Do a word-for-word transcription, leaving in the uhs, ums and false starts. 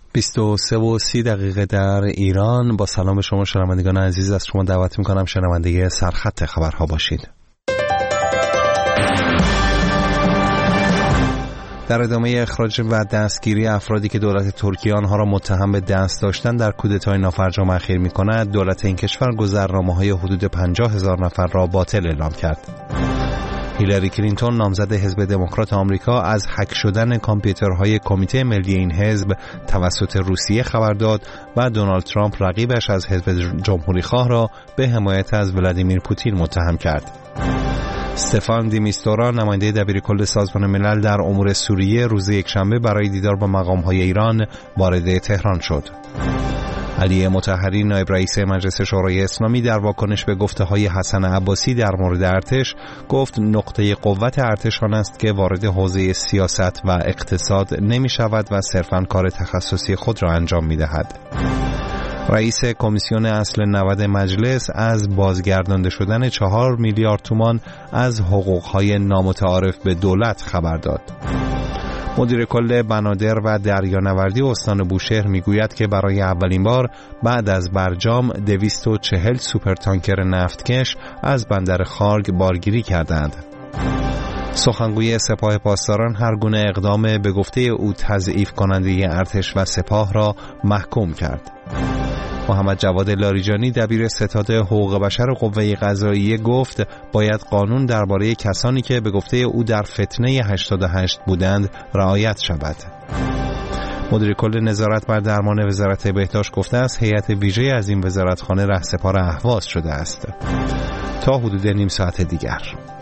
بیست و سه و سی دقیقه در ایران. با سلام شما شنوندگان عزیز، از شما دعوت میکنم شنونده سرخط خبرها باشید. در ادامه اخراج و دستگیری افرادی که دولت ترکیه آنها را متهم به دست داشتن در کودتای نافرجام اخیر می‌کند، دولت این کشور گذرنامه‌های حدود پنجاه هزار نفر را باطل اعلام کرد. هیلاری کلینتون نامزد حزب دموکرات آمریکا از هک شدن کامپیوترهای کمیته ملی این حزب توسط روسیه خبر داد و دونالد ترامپ رقیبش از حزب جمهوری‌خواه را به حمایت از ولادیمیر پوتین متهم کرد. استفان دیمیستورا نماینده دبیرکل سازمان ملل در امور سوریه روز یکشنبه برای دیدار با مقام‌های ایران وارد تهران شد. علی مطهری نایب رئیس مجلس شورای اسلامی در واکنش به گفته‌های حسن عباسی در مورد ارتش گفت نقطه قوت ارتش آن است که وارد حوزه سیاست و اقتصاد نمی‌شود و صرفاً کار تخصصی خود را انجام می‌دهد. رئیس کمیسیون اصل نود مجلس از بازگردانده شدن چهار میلیارد تومان از حقوق‌های نامتعارف به دولت خبر داد. مدیر کل بنادر و دریانوردی استان بوشهر میگوید که برای اولین بار بعد از برجام دویست و چهل سوپرتانکر نفتکش از بندر خارگ بارگیری کردند. سخنگوی سپاه پاسداران هر گونه اقدام به گفته او تضعیف کننده ارتش و سپاه را محکوم کرد. محمد جواد لاریجانی دبیر ستاد حقوق بشر قوه قضاییه گفت باید قانون درباره کسانی که به گفته او در فتنه هشتاد و هشت بودند رعایت شود. مدیر کل نظارت بر درمان وزارت بهداشت گفته است هیئت ویژه از این وزارتخانه رهسپار اهواز شده است. تا حدود نیم ساعت دیگر.